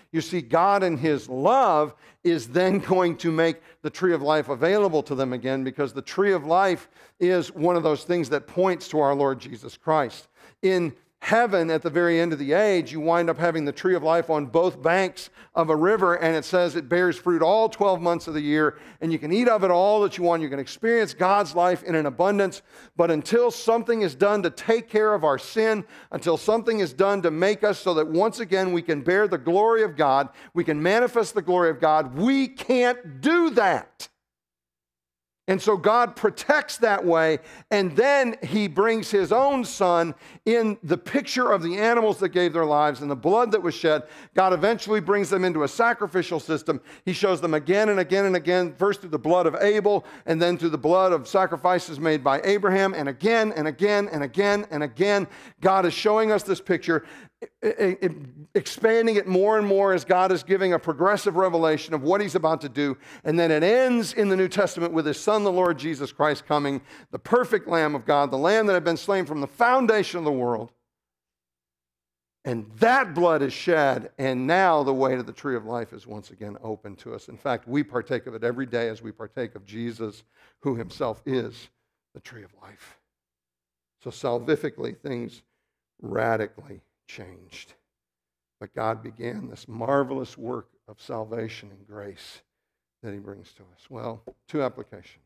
You see, God in his love is then going to make the tree of life available to them again, because the tree of life is one of those things that points to our Lord Jesus Christ. In heaven, at the very end of the age, you wind up having the tree of life on both banks of a river, and it says it bears fruit all twelve months of the year, and you can eat of it all that you want. You can experience God's life in an abundance, but until something is done to take care of our sin, until something is done to make us so that once again we can bear the glory of God, we can manifest the glory of God, we can't do that. And so God protects that way, and then he brings his own son in the picture of the animals that gave their lives and the blood that was shed. God eventually brings them into a sacrificial system. He shows them again and again and again, first through the blood of Abel, and then through the blood of sacrifices made by Abraham, and again and again and again and again. God is showing us this picture, expanding it more and more as God is giving a progressive revelation of what he's about to do. And then it ends in the New Testament with his son, the Lord Jesus Christ, coming, the perfect Lamb of God, the Lamb that had been slain from the foundation of the world. And that blood is shed, and now the way to the tree of life is once again open to us. In fact, we partake of it every day as we partake of Jesus, who himself is the tree of life. So salvifically, things radically changed. But God began this marvelous work of salvation and grace that he brings to us. Well, two applications.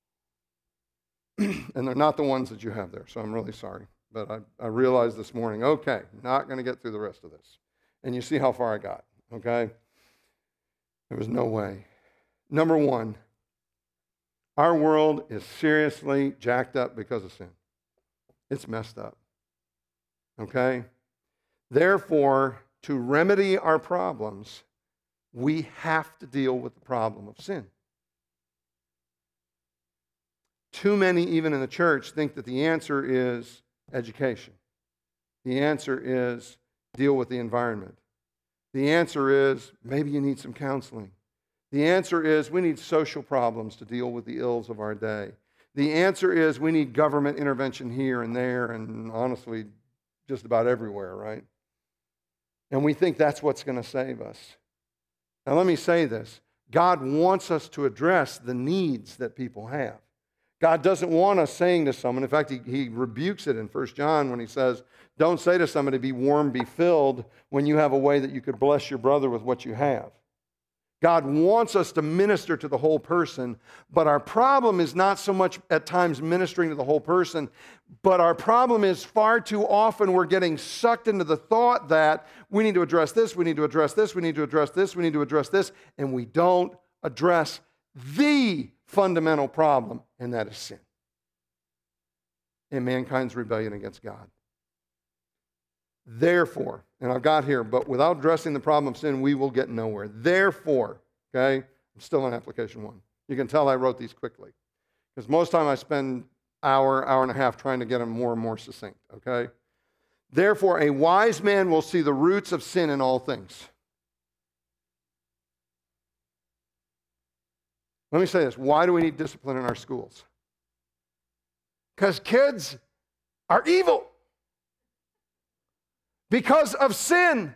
And they're not the ones that you have there, so I'm really sorry. But I, I realized this morning, okay, not going to get through the rest of this. And you see how far I got, okay? There was no way. Number one, our world is seriously jacked up because of sin. It's messed up, okay? Therefore, to remedy our problems, we have to deal with the problem of sin. Too many, even in the church, think that the answer is education. The answer is deal with the environment. The answer is maybe you need some counseling. The answer is we need social problems to deal with the ills of our day. The answer is we need government intervention here and there and honestly just about everywhere, right? And we think that's what's going to save us. Now let me say this. God wants us to address the needs that people have. God doesn't want us saying to someone, in fact, he, he rebukes it in First John when he says, don't say to somebody, be warm, be filled, when you have a way that you could bless your brother with what you have. God wants us to minister to the whole person, but our problem is not so much at times ministering to the whole person, but our problem is far too often we're getting sucked into the thought that we need to address this, we need to address this, we need to address this, we need to address this, and we don't address the fundamental problem, and that is sin and mankind's rebellion against God. Therefore, and I've got here, but without addressing the problem of sin, we will get nowhere. Therefore, okay, I'm still on application one. You can tell I wrote these quickly because most time I spend hour, hour and a half trying to get them more and more succinct, okay? Therefore, a wise man will see the roots of sin in all things. Let me say this. Why do we need discipline in our schools? Because kids are evil. Because of sin.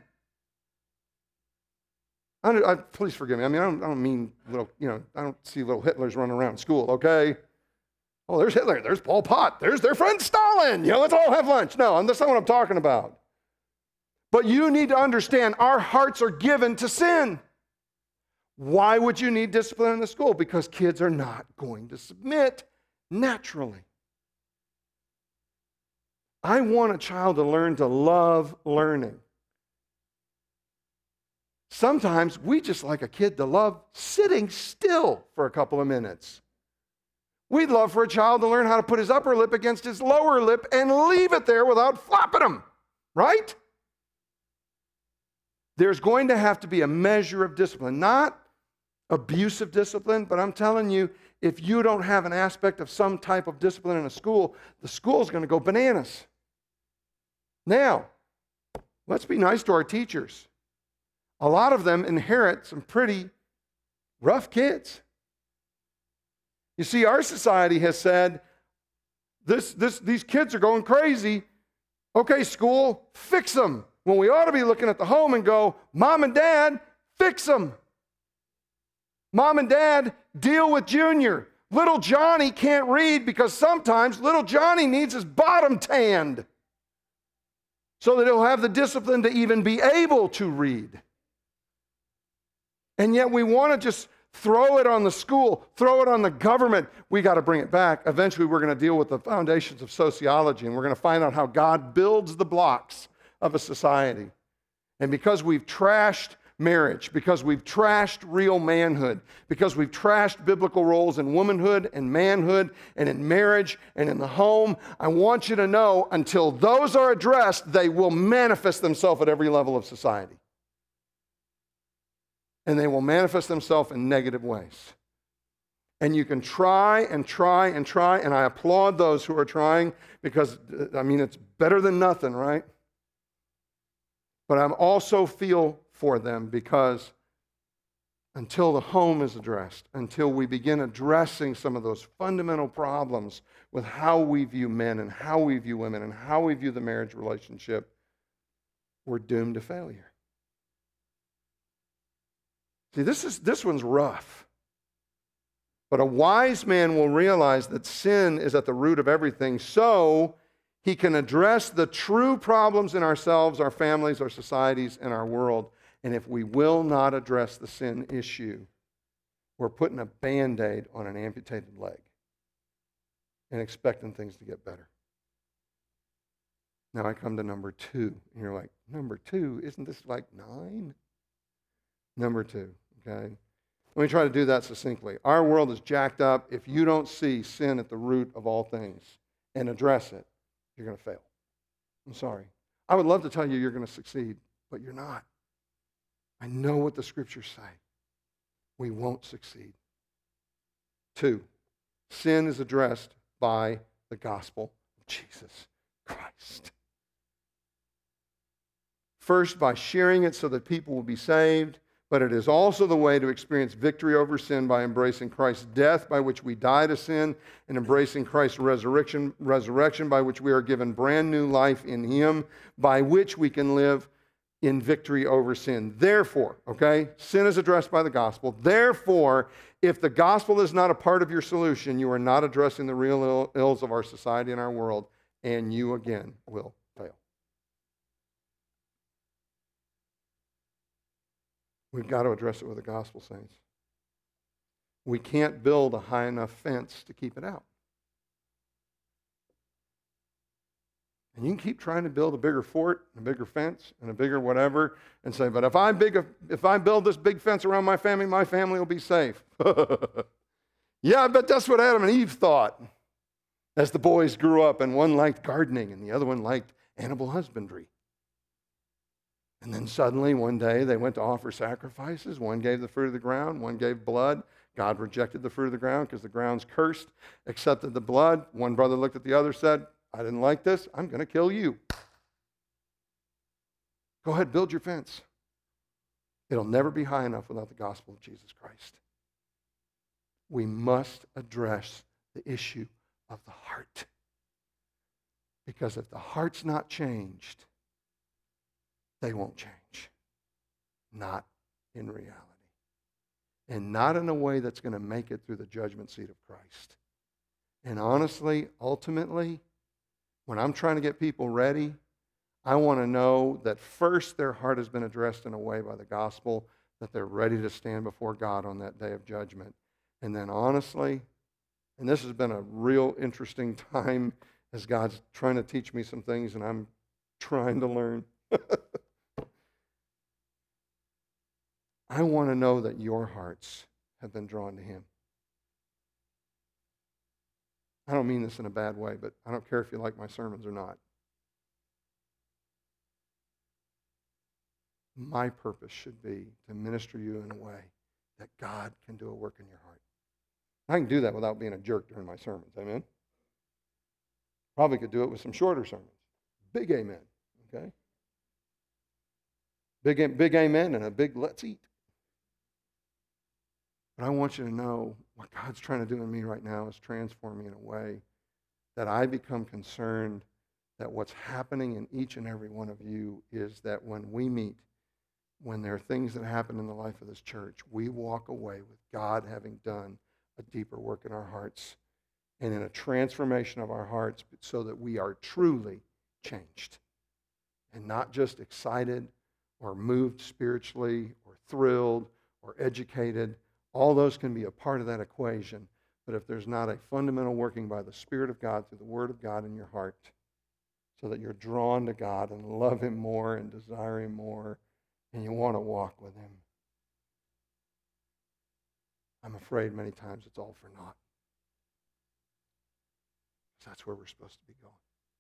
I don't, I, please forgive me. I mean, I don't, I don't mean little, you know, I don't see little Hitlers running around school, okay? Oh, there's Hitler. There's Pol Pot. There's their friend Stalin. You know, let's all have lunch. No, that's not what I'm talking about. But you need to understand our hearts are given to sin. Why would you need discipline in the school? Because kids are not going to submit naturally. I want a child to learn to love learning. Sometimes we just like a kid to love sitting still for a couple of minutes. We'd love for a child to learn how to put his upper lip against his lower lip and leave it there without flopping him, right? There's going to have to be a measure of discipline, not abusive discipline, but I'm telling you, if you don't have an aspect of some type of discipline in a school, the school's going to go bananas. Now, let's be nice to our teachers. A lot of them inherit some pretty rough kids. You see, our society has said, this, this, these kids are going crazy. Okay, school, fix them. When we ought to be looking at the home and go, Mom and Dad, fix them. Mom and Dad, deal with Junior. Little Johnny can't read because sometimes little Johnny needs his bottom tanned so that he'll have the discipline to even be able to read. And yet we want to just throw it on the school, throw it on the government. We got to bring it back. Eventually we're going to deal with the foundations of sociology, and we're going to find out how God builds the blocks of a society. And because we've trashed marriage, because we've trashed real manhood, because we've trashed biblical roles in womanhood and manhood and in marriage and in the home, I want you to know until those are addressed, they will manifest themselves at every level of society. And they will manifest themselves in negative ways. And you can try and try and try, and I applaud those who are trying because, I mean, it's better than nothing, right? But I also feel for them because until the home is addressed, until we begin addressing some of those fundamental problems with how we view men and how we view women and how we view the marriage relationship, we're doomed to failure. See, this is this one's rough. But a wise man will realize that sin is at the root of everything, so he can address the true problems in ourselves, our families, our societies, and our world. And if we will not address the sin issue, we're putting a Band-Aid on an amputated leg and expecting things to get better. Now I come to number two. And you're like, number two? Isn't this like nine? Number two, okay? Let me try to do that succinctly. Our world is jacked up. If you don't see sin at the root of all things and address it, you're going to fail. I'm sorry. I would love to tell you you're going to succeed, but you're not. I know what the scriptures say. We won't succeed. Two, sin is addressed by the gospel of Jesus Christ. First, by sharing it so that people will be saved, but it is also the way to experience victory over sin by embracing Christ's death by which we die to sin and embracing Christ's resurrection, resurrection by which we are given brand new life in Him, by which we can live in victory over sin. Therefore, okay, sin is addressed by the gospel. Therefore, if the gospel is not a part of your solution, you are not addressing the real Ill, ills of our society and our world, and you again will fail. We've got to address it with the gospel, saints. We can't build a high enough fence to keep it out. And you can keep trying to build a bigger fort, a bigger fence, and a bigger whatever, and say, but if I, big, if I build this big fence around my family, my family will be safe. Yeah, I bet that's what Adam and Eve thought as the boys grew up, and one liked gardening, and the other one liked animal husbandry. And then suddenly, one day, they went to offer sacrifices. One gave the fruit of the ground, one gave blood. God rejected the fruit of the ground because the ground's cursed, accepted the blood. One brother looked at the other, said, I didn't like this. I'm going to kill you. Go ahead, build your fence. It'll never be high enough without the gospel of Jesus Christ. We must address the issue of the heart. Because if the heart's not changed, they won't change. Not in reality. And not in a way that's going to make it through the judgment seat of Christ. And honestly, ultimately, when I'm trying to get people ready, I want to know that first their heart has been addressed in a way by the gospel that they're ready to stand before God on that day of judgment. And then honestly, and this has been a real interesting time as God's trying to teach me some things and I'm trying to learn. I want to know that your hearts have been drawn to Him. I don't mean this in a bad way, but I don't care if you like my sermons or not. My purpose should be to minister you in a way that God can do a work in your heart. I can do that without being a jerk during my sermons, amen? Probably could do it with some shorter sermons. Big amen, okay? Big, big amen and a big let's eat. But I want you to know what God's trying to do in me right now is transform me in a way that I become concerned that what's happening in each and every one of you is that when we meet, when there are things that happen in the life of this church, we walk away with God having done a deeper work in our hearts and in a transformation of our hearts so that we are truly changed and not just excited or moved spiritually or thrilled or educated. All those can be a part of that equation. But if there's not a fundamental working by the Spirit of God through the Word of God in your heart so that you're drawn to God and love Him more and desire Him more and you want to walk with Him, I'm afraid many times it's all for naught. That's where we're supposed to be going.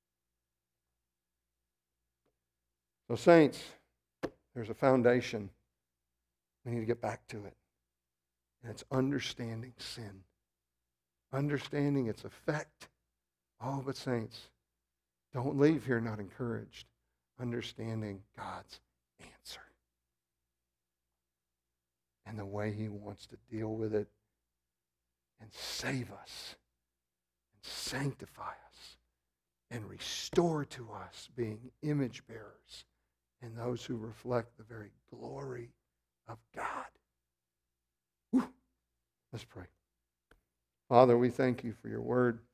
So saints, there's a foundation. We need to get back to it. And it's understanding sin. Understanding its effect. Oh, but saints, don't leave here not encouraged. Understanding God's answer. And the way He wants to deal with it and save us and sanctify us and restore to us being image bearers and those who reflect the very glory of God. Whew. Let's pray. Father, we thank You for Your word.